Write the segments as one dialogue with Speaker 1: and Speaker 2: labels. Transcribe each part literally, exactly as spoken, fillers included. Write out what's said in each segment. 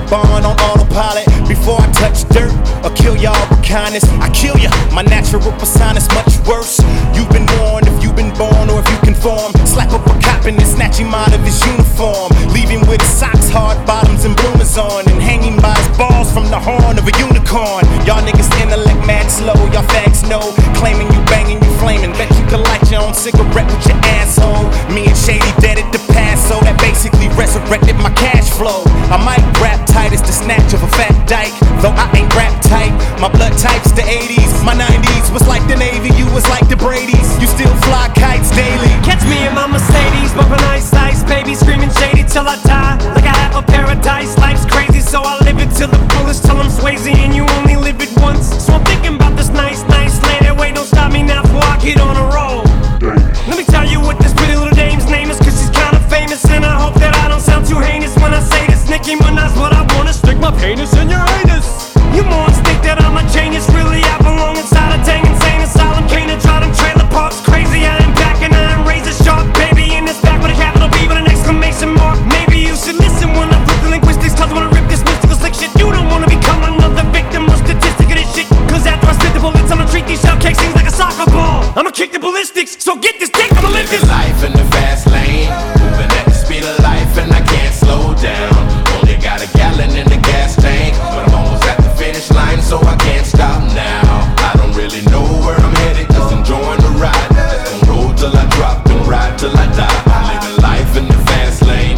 Speaker 1: Autobahn on autopilot. Before I touch dirt or kill y'all with kindness, I kill ya. My natural persona's much worse. You've been warned if you've been born or if you conform. Slap up a cop and then snatch him out of his uniform. Leave him with socks, hard bottoms, and bloomers on, and hanging by his balls from the horn of a unicorn. Y'all niggas intellect mad slow, y'all fags know. Claiming you banging, you flaming. Bet you can light your own cigarette with your asshole. Me and Shady dead at the past, so that basically resurrected my cash flow. I might rap tight as the snatch of a fat dyke, though I ain't rap tight. My blood type's the eighties, my nineties was like the Navy, you was like the Brady's. You still fly kites daily.
Speaker 2: Catch me in my Mercedes, bumping ice ice, baby screaming Shady till I die. Like I have a paradise, life's crazy, so I live it till the fullest, till I'm Swayze and you only live it once. So I'm thinking about this nice, nice lady. Wait, don't stop me now before I get on a roll. Let me tell you what this pretty little dame's name is, cause she's kinda famous, and I hope that I don't sound too heinous when I say this. Nicki Minaj, what I wanna stick my penis in your anus. You morons think that I'm a genius, really I belong inside a dang insane asylum. Can't draw them trailer parks crazy, I am back and I am razor sharp, baby in this back with a capital B with an exclamation mark. Maybe you should listen when I flip the linguistics, cause I wanna rip this mystical slick shit. You don't wanna become another victim or statistic of this shit, cause after I spit the bullets I'ma treat these shell cake things like a soccer ball. I'ma kick the ballistics, so get this dick, I'ma live this
Speaker 3: life in the fast lane, moving at the speed of life and I can't slow down. Only got a gallon in the gas tank, but I'm almost at the finish line, so I can't stop now. I don't really know where I'm headed, just enjoying the ride. Just gon' roll till I drop and ride till I die. I'm living life in the fast lane,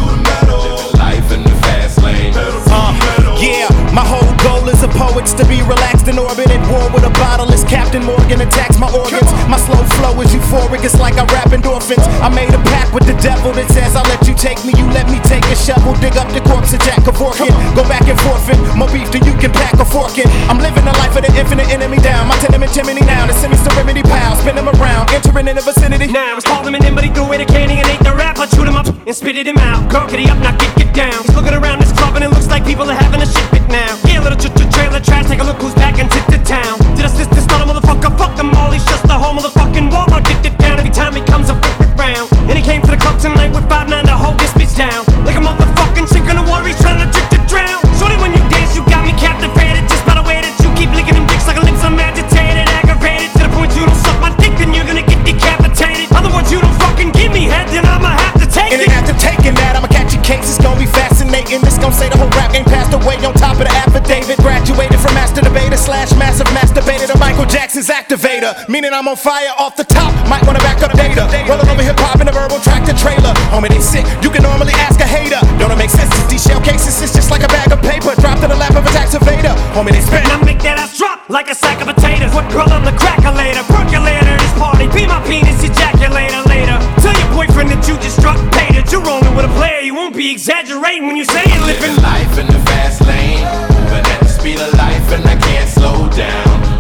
Speaker 3: living life in the fast lane.
Speaker 1: Uh, yeah, my whole goal as a poet's to be relaxed in orbit at war with a bottle as Captain Morgan attacks my organs. My slow flow is euphoric, it's like I rap endorphins. I made a pact with the devil that says I'll let you take me, you let me take a shovel, dig up the corpse of Jack Kevorkian. Go back and forfeit, more beef than you can pack a fork in. I'm living the life of the infinite enemy down. My tenement chimney now, the semi-serenity pile. Spin them around, entering in the vicinity.
Speaker 2: Now it's called him an in, but he threw away the candy and ate the rap. I chewed him up and spitted him out. Girl, get he up, now get get down. He's looking around this club and it looks like people are having a shit fit now. Yeah, little ch ch trailer trash, take a look who's back and tip to town. Did I assist this little motherfucker? Fuck them all, he's just the whole motherfucking Walmart. Get it down every time he comes up round. And he came to the club tonight with five nine to hold this bitch down. Like a motherfucking chick in the water, he's trying to trick to drown. Shorty, when you dance, you got me captivated, just by the way that you keep licking them dicks like a lips. I'm agitated, aggravated, to the point you don't suck my dick, then you're gonna get decapitated. Other words, you don't fucking give me head, then I'ma have to take
Speaker 1: and
Speaker 2: it.
Speaker 1: And after taking that, I'ma catch your case, it's gonna be fascinating. This gon' say the whole rap game passed away on top of the affidavit. Graduated from master debater slash massive masturbator to Michael Jackson's activator. Meaning I'm on fire off the top, might wanna back up the data. Rolling over hip-hop in a verbal tractor trailer. Homie, they sick, you can normally ask a hater. Don't it make sense? These shell cases, it's just like a bag of paper dropped in the lap of a tax evader. Homie, they spin.
Speaker 2: And I make that ass drop like a sack of potatoes. What girl, I'm the crackulator, percolator, this party. Be my penis ejaculator later. Tell your boyfriend that you just struck pay, that you're rolling with a player. You won't be exaggerating when you say it.
Speaker 3: Living life in the fast lane, moving at the speed of life and I can't slow down.